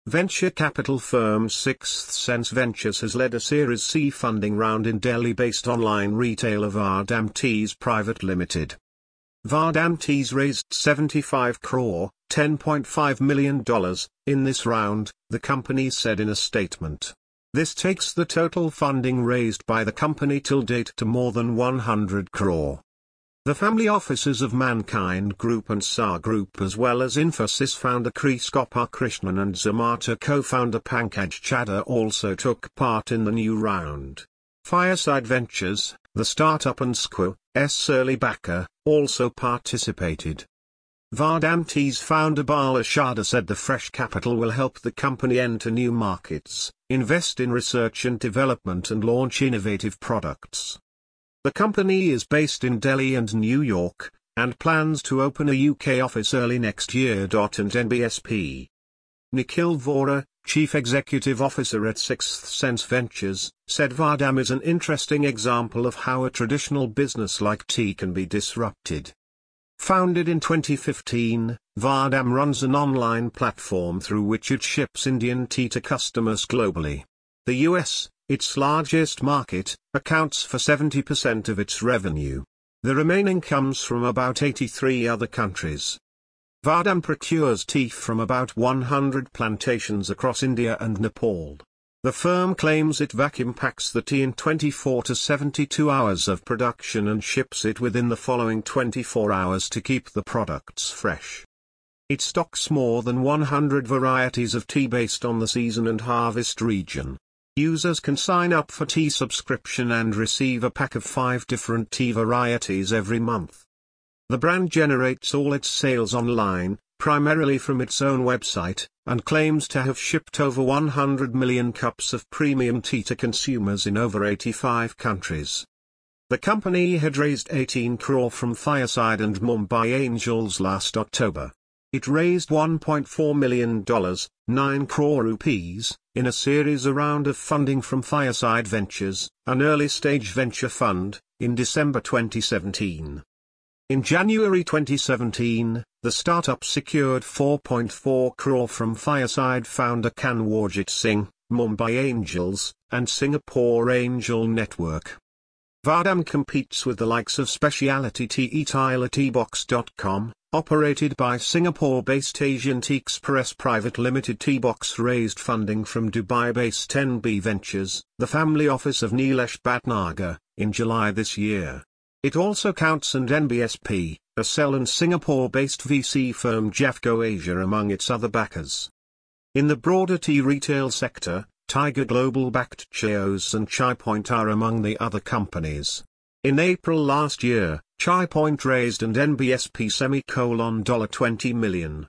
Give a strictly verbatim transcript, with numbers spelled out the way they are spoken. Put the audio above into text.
Venture capital firm Sixth Sense Ventures has led a Series C funding round in Delhi-based online retailer Vardham Teas Private Limited. Vardham Teas raised seventy-five crore, ten point five million dollars, in this round, the company said in a statement. This takes the total funding raised by the company till date to more than one hundred crore. The family offices of Mankind Group and S A R Group, as well as Infosys founder Krish Gopalakrishnan and Zomato co-founder Pankaj Chadha, also took part in the new round. Fireside Ventures, the startup, and Squaw's early backer, also participated. Vardham Teas founder Bala Chadha said the fresh capital will help the company enter new markets, invest in research and development, and launch innovative products. The company is based in Delhi and New York, and plans to open a U K office early next year. And N B S P. Nikhil Vohra, Chief Executive Officer at Sixth Sense Ventures, said Vardham is an interesting example of how a traditional business like tea can be disrupted. Founded in twenty fifteen, Vardham runs an online platform through which it ships Indian tea to customers globally. The U S, its largest market, accounts for seventy percent of its revenue. The remaining comes from about eighty-three other countries. Vardham procures tea from about one hundred plantations across India and Nepal. The firm claims it vacuum packs the tea in twenty-four to seventy-two hours of production and ships it within the following twenty-four hours to keep the products fresh. It stocks more than one hundred varieties of tea based on the season and harvest region. Users can sign up for tea subscription and receive a pack of five different tea varieties every month. The brand generates all its sales online, primarily from its own website, and claims to have shipped over one hundred million cups of premium tea to consumers in over eighty-five countries. The company had raised eighteen crore from Fireside and Mumbai Angels last October. It raised one point four million dollars, nine crore rupees, in a series round of funding from Fireside Ventures, an early-stage venture fund, in December twenty seventeen. In January twenty seventeen, the startup secured four point four crore from Fireside founder Kanwarjit Singh, Mumbai Angels, and Singapore Angel Network. Vardham competes with the likes of Specialty Tea Tyler Teabox dot com, operated by Singapore-based Asian Tea Express Private Limited. Teabox raised funding from Dubai-based N B Ventures, the family office of Nilesh Bhatnagar, in July this year. It also counts and N B S P, a Cell and Singapore-based V C firm Jeffco Asia among its other backers. In the broader tea retail sector, Tiger Global-backed Chaos and Chai Point are among the other companies. In April last year, Chai Point raised and N B S P semicolon twenty million dollars.